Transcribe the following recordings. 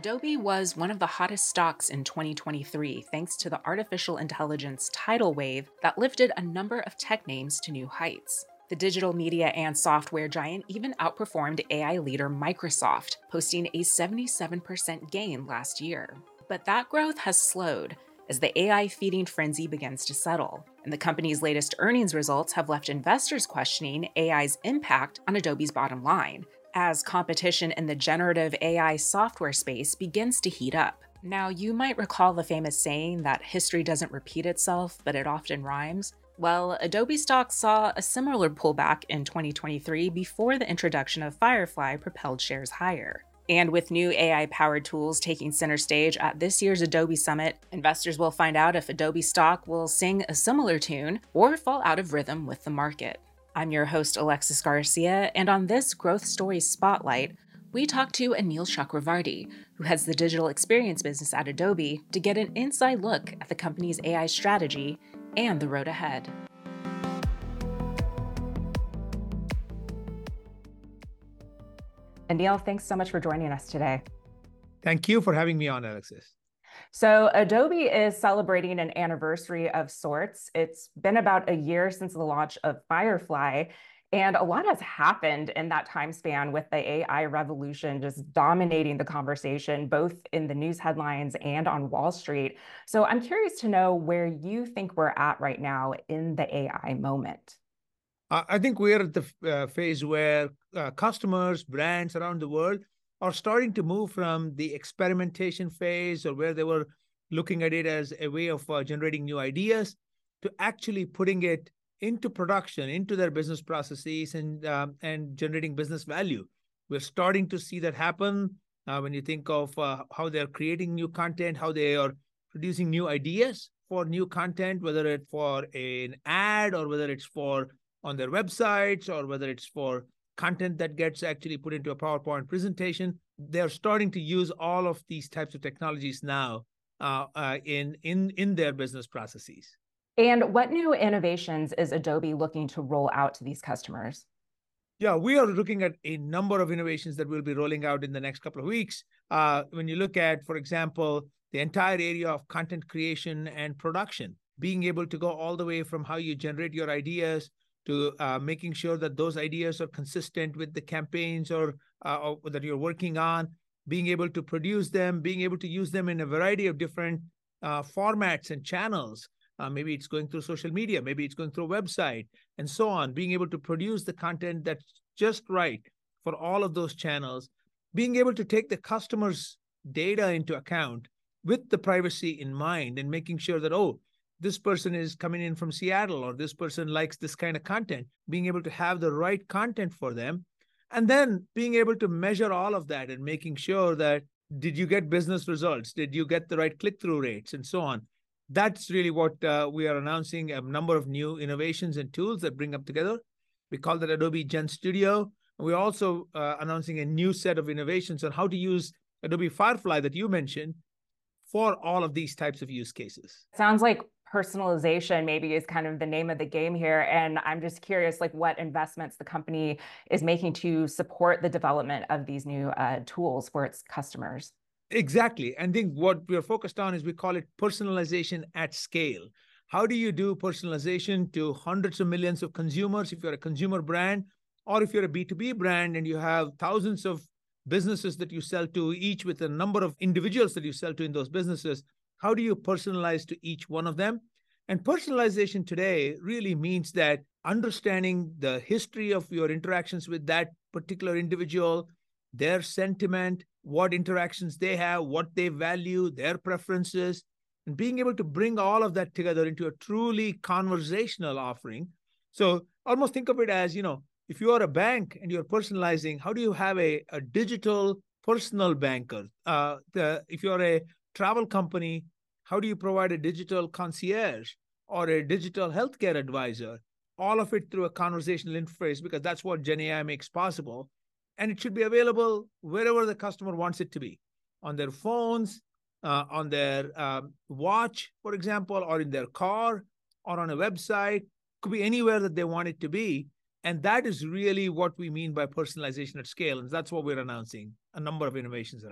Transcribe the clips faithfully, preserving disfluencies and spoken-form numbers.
Adobe was one of the hottest stocks in twenty twenty-three thanks to the artificial intelligence tidal wave that lifted a number of tech names to new heights. The digital media and software giant even outperformed A I leader Microsoft, posting a seventy-seven percent gain last year. But that growth has slowed as the A I feeding frenzy begins to settle, and the company's latest earnings results have left investors questioning A I's impact on Adobe's bottom line, as competition in the generative A I software space begins to heat up. Now, you might recall the famous saying that history doesn't repeat itself, but it often rhymes. Well, Adobe stock saw a similar pullback in twenty twenty-three before the introduction of Firefly propelled shares higher. And with new A I-powered tools taking center stage at this year's Adobe Summit, investors will find out if Adobe stock will sing a similar tune or fall out of rhythm with the market. I'm your host, Alexis Garcia, and on this Growth Stories Spotlight, we talk to Anil Chakravarty, who heads the digital experience business at Adobe, to get an inside look at the company's A I strategy and the road ahead. Anil, thanks so much for joining us today. Thank you for having me on, Alexis. So Adobe is celebrating an anniversary of sorts. It's been about a year since the launch of Firefly, and a lot has happened in that time span with the A I revolution just dominating the conversation, both in the news headlines and on Wall Street. So I'm curious to know where you think we're at right now in the A I moment. I think we're at the uh, phase where uh, customers, brands around the world are starting to move from the experimentation phase, or where they were looking at it as a way of uh, generating new ideas, to actually putting it into production, into their business processes, and um, and generating business value. We're starting to see that happen uh, when you think of uh, how they're creating new content, how they are producing new ideas for new content, whether it's for an ad or whether it's for on their websites, or whether it's for content that gets actually put into a PowerPoint presentation. They're starting to use all of these types of technologies now uh, uh, in, in, in their business processes. And what new innovations is Adobe looking to roll out to these customers? Yeah, we are looking at a number of innovations that we'll be rolling out in the next couple of weeks. Uh, when you look at, for example, the entire area of content creation and production, being able to go all the way from how you generate your ideas to uh, making sure that those ideas are consistent with the campaigns or, uh, or that you're working on, being able to produce them, being able to use them in a variety of different uh, formats and channels. Uh, maybe it's going through social media, maybe it's going through a website, and so on. Being able to produce the content that's just right for all of those channels, being able to take the customer's data into account with the privacy in mind, and making sure that, oh, this person is coming in from Seattle, or this person likes this kind of content, being able to have the right content for them, and then being able to measure all of that and making sure that, did you get business results? Did you get the right click-through rates, and so on? That's really what uh, we are announcing, a number of new innovations and tools that bring up together. We call that Adobe Gen Studio. And we're also uh, announcing a new set of innovations on how to use Adobe Firefly that you mentioned for all of these types of use cases. Sounds like personalization maybe is kind of the name of the game here. And I'm just curious, like, what investments the company is making to support the development of these new uh, tools for its customers. Exactly. And I think what we're focused on is, we call it personalization at scale. How do you do personalization to hundreds of millions of consumers if you're a consumer brand, or if you're a B two B brand and you have thousands of businesses that you sell to, each with a number of individuals that you sell to in those businesses? How do you personalize to each one of them? And personalization today really means that understanding the history of your interactions with that particular individual, their sentiment, what interactions they have, what they value, their preferences, and being able to bring all of that together into a truly conversational offering. So almost think of it as, you know, if you are a bank and you're personalizing, how do you have a, a digital personal banker? Uh, the, if you're a travel company, how do you provide a digital concierge or a digital healthcare advisor? All of it through a conversational interface, because that's what Gen A I makes possible. And it should be available wherever the customer wants it to be, on their phones, uh, on their um, watch, for example, or in their car, or on a website. Could be anywhere that they want it to be. And that is really what we mean by personalization at scale. And that's what we're announcing a number of innovations around.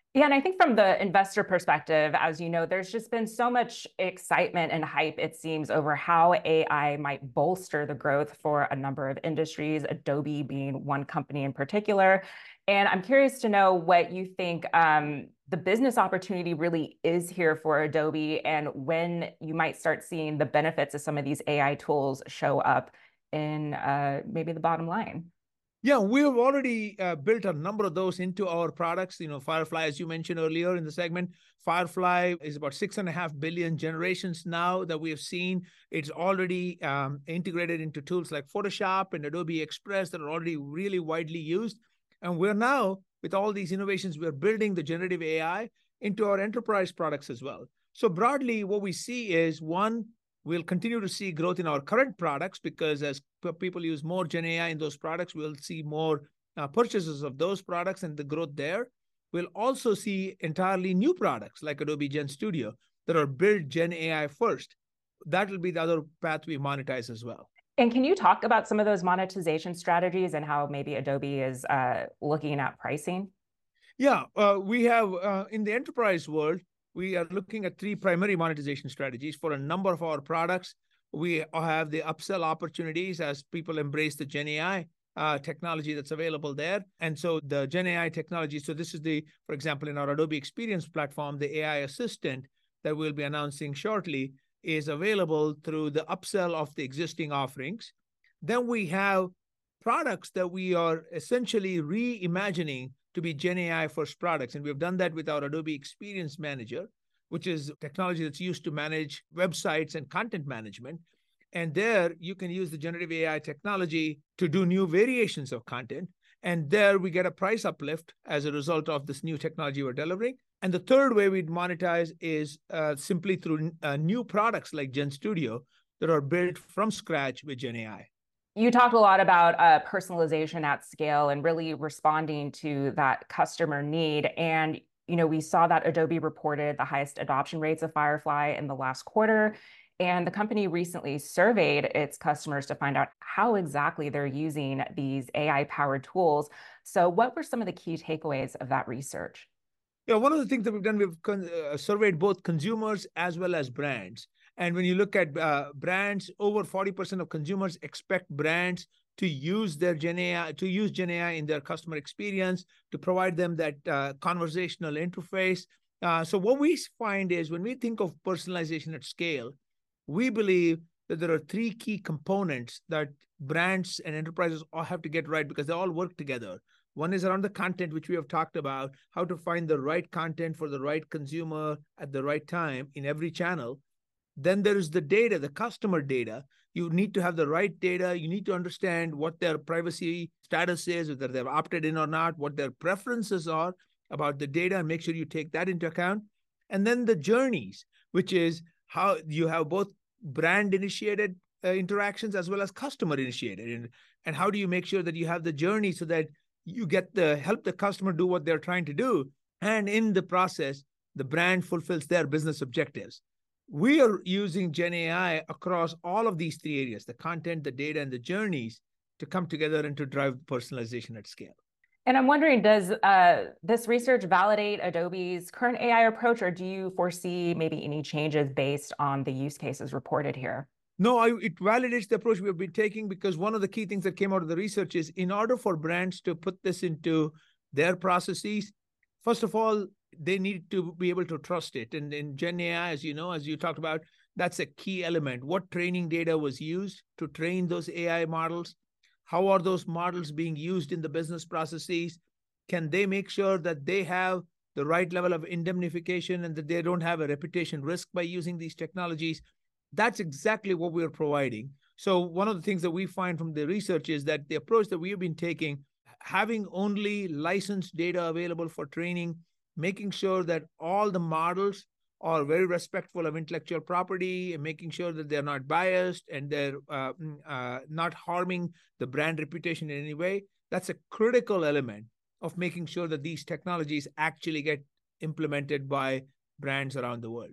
Yeah, and I think from the investor perspective, as you know, there's just been so much excitement and hype, it seems, over how A I might bolster the growth for a number of industries, Adobe being one company in particular. And I'm curious to know what you think um, the business opportunity really is here for Adobe, and when you might start seeing the benefits of some of these A I tools show up in uh, maybe the bottom line. Yeah, we have already uh, built a number of those into our products. You know, Firefly, as you mentioned earlier in the segment, Firefly is about six and a half billion generations now that we have seen. It's already um, integrated into tools like Photoshop and Adobe Express that are already really widely used. And we're now, with all these innovations, we're building the generative A I into our enterprise products as well. So broadly, what we see is one, we'll continue to see growth in our current products because as people use more Gen A I in those products, we'll see more uh, purchases of those products and the growth there. We'll also see entirely new products like Adobe Gen Studio that are built Gen A I first. That will be the other path we monetize as well. And can you talk about some of those monetization strategies and how maybe Adobe is uh, looking at pricing? Yeah, uh, we have uh, in the enterprise world, we are looking at three primary monetization strategies for a number of our products. We have the upsell opportunities as people embrace the Gen A I uh, technology that's available there. And so the Gen A I technology, so this is the, for example, in our Adobe Experience platform, the A I assistant that we'll be announcing shortly is available through the upsell of the existing offerings. Then we have products that we are essentially reimagining to be Gen A I first products. And we've done that with our Adobe Experience Manager, which is technology that's used to manage websites and content management. And there you can use the generative A I technology to do new variations of content. And there we get a price uplift as a result of this new technology we're delivering. And the third way we'd monetize is uh, simply through uh, new products like Gen Studio that are built from scratch with Gen A I. You talked a lot about uh, personalization at scale and really responding to that customer need. And, you know, we saw that Adobe reported the highest adoption rates of Firefly in the last quarter. And the company recently surveyed its customers to find out how exactly they're using these A I-powered tools. So what were some of the key takeaways of that research? Yeah, one of the things that we've done, we've con- uh, surveyed both consumers as well as brands. And when you look at uh, brands, over forty percent of consumers expect brands to use their Gen A I, to use Gen A I in their customer experience, to provide them that uh, conversational interface. Uh, so what we find is when we think of personalization at scale, we believe that there are three key components that brands and enterprises all have to get right because they all work together. One is around the content, which we have talked about, how to find the right content for the right consumer at the right time in every channel. Then there is the data, the customer data. You need to have the right data. You need to understand what their privacy status is, whether they've opted in or not, what their preferences are about the data, and make sure you take that into account. And then the journeys, which is how you have both brand initiated uh, interactions as well as customer initiated. And, and how do you make sure that you have the journey so that you get the help the customer do what they're trying to do. And in the process, the brand fulfills their business objectives. We are using Gen A I across all of these three areas, the content, the data, and the journeys to come together and to drive personalization at scale. And I'm wondering, does uh, this research validate Adobe's current A I approach, or do you foresee maybe any changes based on the use cases reported here? No, I, it validates the approach we've been taking because one of the key things that came out of the research is in order for brands to put this into their processes, first of all, they need to be able to trust it. And in Gen A I, as you know, as you talked about, that's a key element. What training data was used to train those A I models? How are those models being used in the business processes? Can they make sure that they have the right level of indemnification and that they don't have a reputation risk by using these technologies? That's exactly what we're providing. So one of the things that we find from the research is that the approach that we have been taking, having only licensed data available for training, making sure that all the models are very respectful of intellectual property and making sure that they're not biased and they're uh, uh, not harming the brand reputation in any way. That's a critical element of making sure that these technologies actually get implemented by brands around the world.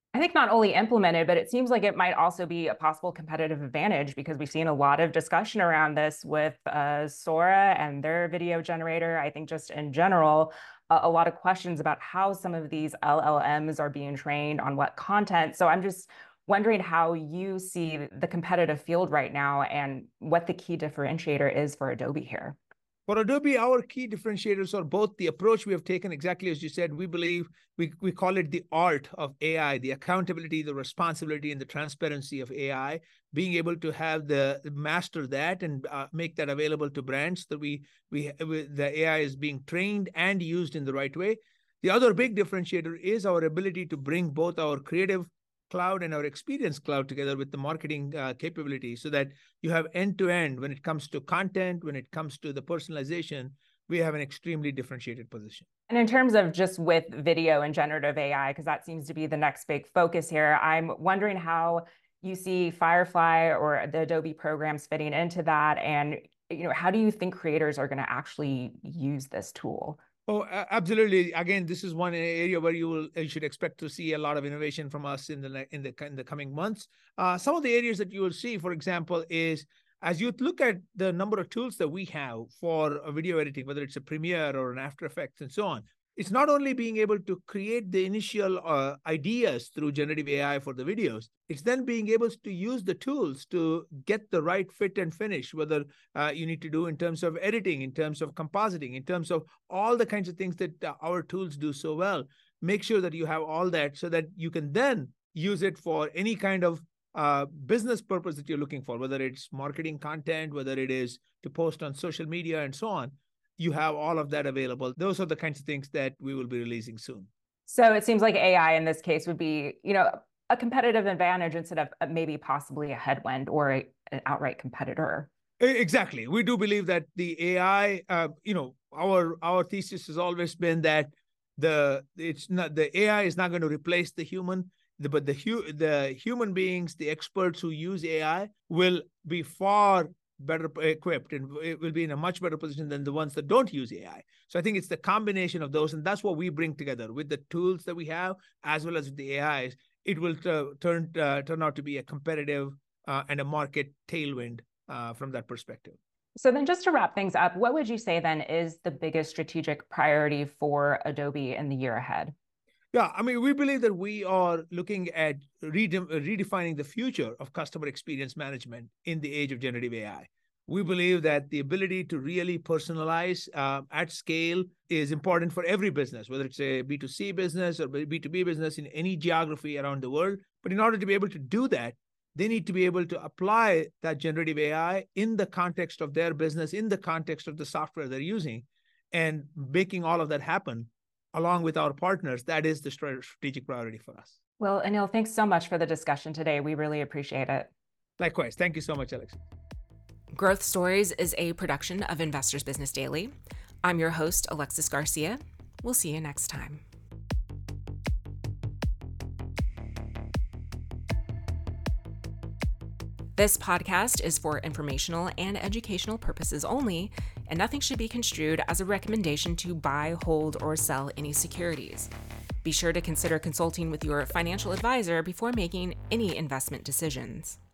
I think not only implemented, but it seems like it might also be a possible competitive advantage because we've seen a lot of discussion around this with uh, Sora and their video generator. I think just in general, a, a lot of questions about how some of these L L Ms are being trained on what content. So I'm just wondering how you see the competitive field right now and what the key differentiator is for Adobe here. For Adobe, our key differentiators are both the approach we have taken, exactly as you said. We believe we, we call it the art of A I, the accountability, the responsibility, and the transparency of A I, being able to have the master that and uh, make that available to brands that we, we, we the A I is being trained and used in the right way. The other big differentiator is our ability to bring both our creative cloud and our experience cloud together with the marketing uh, capability so that you have end-to-end when it comes to content, when it comes to the personalization, we have an extremely differentiated position. And in terms of just with video and generative A I, because that seems to be the next big focus here, I'm wondering how you see Firefly or the Adobe programs fitting into that. And, you know, how do you think creators are going to actually use this tool? Oh, absolutely. Again, this is one area where you will you should expect to see a lot of innovation from us in the in the in the coming months. Uh, some of the areas that you will see, for example, is as you look at the number of tools that we have for video editing, whether it's a Premiere or an After Effects and so on. It's not only being able to create the initial uh, ideas through generative A I for the videos, it's then being able to use the tools to get the right fit and finish, whether uh, you need to do in terms of editing, in terms of compositing, in terms of all the kinds of things that uh, our tools do so well. Make sure that you have all that so that you can then use it for any kind of uh, business purpose that you're looking for, whether it's marketing content, whether it is to post on social media and so on. You have all of that available. Those are the kinds of things that we will be releasing soon. So it seems like A I in this case would be, you know, a competitive advantage instead of maybe possibly a headwind or a, an outright competitor. Exactly. We do believe that the A I, uh, you know, our our thesis has always been that the it's not the A I is not going to replace the human, the, but the hu the human beings, the experts who use A I will be far better equipped and it will be in a much better position than the ones that don't use A I. So I think it's the combination of those, and that's what we bring together with the tools that we have, as well as with the A Is. It will turn uh, turn out to be a competitive uh, and a market tailwind uh, from that perspective. So then just to wrap things up, what would you say then is the biggest strategic priority for Adobe in the year ahead? Yeah, I mean, we believe that we are looking at rede redefining the future of customer experience management in the age of generative A I. We believe that the ability to really personalize uh, at scale is important for every business, whether it's a B two C business or B two B business in any geography around the world. But in order to be able to do that, they need to be able to apply that generative A I in the context of their business, in the context of the software they're using, and making all of that happen along with our partners. That is the strategic priority for us. Well, Anil, thanks so much for the discussion today. We really appreciate it. Likewise. Thank you so much, Alex. Growth Stories is a production of Investors Business Daily. I'm your host, Alexis Garcia. We'll see you next time. This podcast is for informational and educational purposes only, and nothing should be construed as a recommendation to buy, hold, or sell any securities. Be sure to consider consulting with your financial advisor before making any investment decisions.